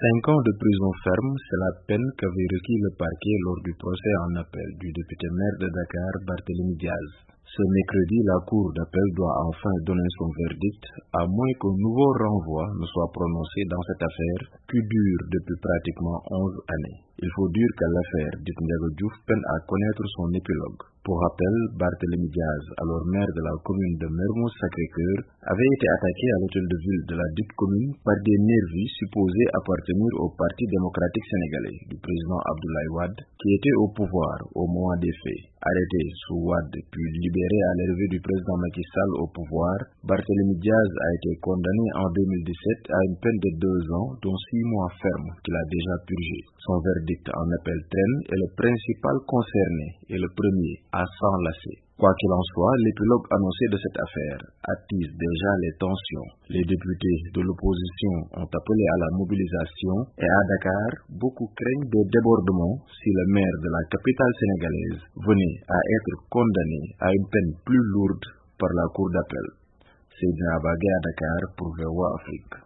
5 ans de prison ferme, c'est la peine qu'avait requis le parquet lors du procès en appel du député maire de Dakar, Barthélémy Diaz. Ce mercredi, la cour d'appel doit enfin donner son verdict, à moins qu'un nouveau renvoi ne soit prononcé dans cette affaire qui dure depuis pratiquement 11 années. Il faut dire que l'affaire dite Ndiaga Diouf peine à connaître son épilogue. Pour rappel, Barthélémy Diaz, alors maire de la commune de Mermoz Sacré-Cœur, avait été attaqué à l'hôtel de ville de la dite commune par des nervis supposés appartenir au Parti démocratique sénégalais du président Abdoulaye Wade, qui était au pouvoir au moment des faits. Arrêté sous Wade puis libéré à l'arrivée du président Macky Sall au pouvoir, Barthélémy Diaz a été condamné en 2017 à une peine de 2 ans, dont 6 mois fermes qu'il a déjà purgé. Son verdict en appel traîne et le principal concerné est le premier à s'enlacer. Quoi qu'il en soit, l'épilogue annoncé de cette affaire attise déjà les tensions. Les députés de l'opposition ont appelé à la mobilisation et à Dakar, beaucoup craignent des débordements si le maire de la capitale sénégalaise venait à être condamné à une peine plus lourde par la cour d'appel. C'est Abagé à Dakar pour VOA Afrique.